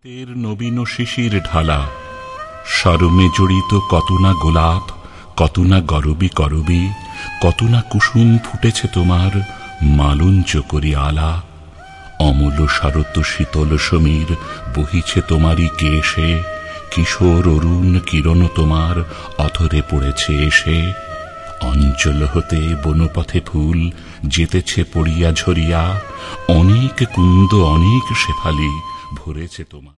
তের নবীন শিশির ঢালা সরমে জড়িত কত না গোলাপ, কত না গরবি করবি, কত না কুসুম ফুটেছে তোমার মালঞ্চ করি আলা। অমূল শরৎ শীতল সমীর বহিছে তোমারই কেশে, কিশোর অরুণ কিরণ তোমার অথরে পড়েছে এসে। অঞ্চল হতে বনপথে ফুল যেতেছে পড়িয়া ঝরিয়া, অনেক কুন্দ অনেক শেফালি ভরেছে তোমার।